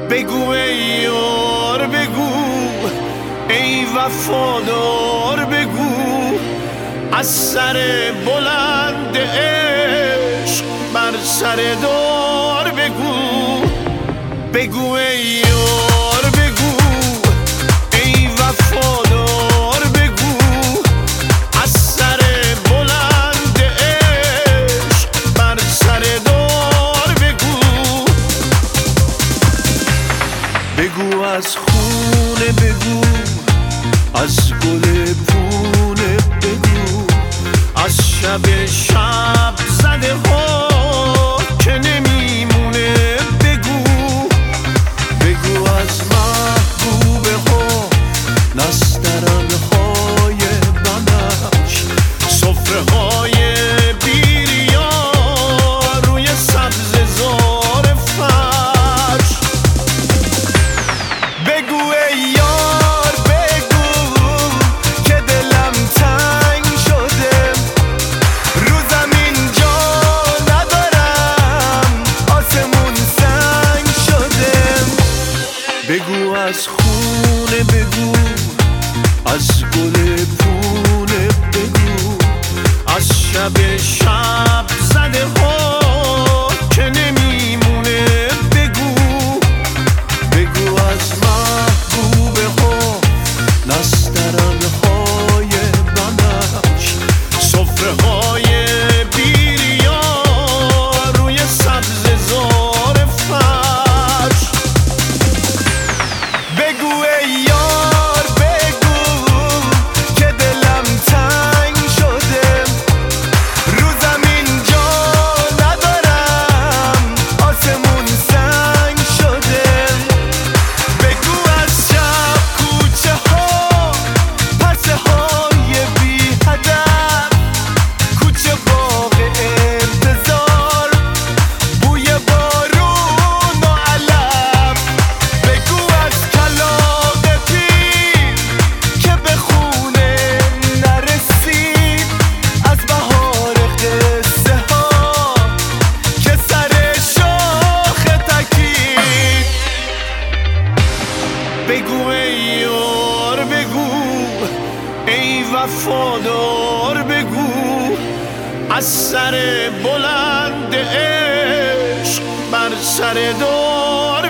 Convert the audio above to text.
بگو ای یار بگو، ای وفادار بگو، از سر بلند عشق بر سر دار بگو. بگو ای یار بگو، ای وفادار بگو، از سر بلند عشق بر سر دار بگو. بگو از خونه بگو، از گل پونه بگو، از شب زده ها که نمیمونه بگو. بگو از محبوبه ها، نسترن های بنفش، سفره های بیریا روی سبز زار فرش. بگو ای یار بگو که دلم تنگ شده، رو زمین جا ندارم، آسمون سنگ شده. بگو از خونه بگو، از گل پونه بگو، از شب زده ها که نمیمونه بگو. بگو از محبوبه ها، نسترن های بنفش، سفره های بیریا روی سبز زار فرش. بگو ای یار بگو که دلم تنگ شده، رو زمین جا ندارم، آسمون سنگ شده. بگو از شب کوچه ها، پرسه های بی هدف، کوچه باغ انتظار، بوی بارون و علف. بگو از کلاغ پیر که به خونه نرسید، از بهار قصه ها که سر شاخ تکید. بگو ای یار بگو، ای وفادار بگو، از سر بلند عشق بر سر دار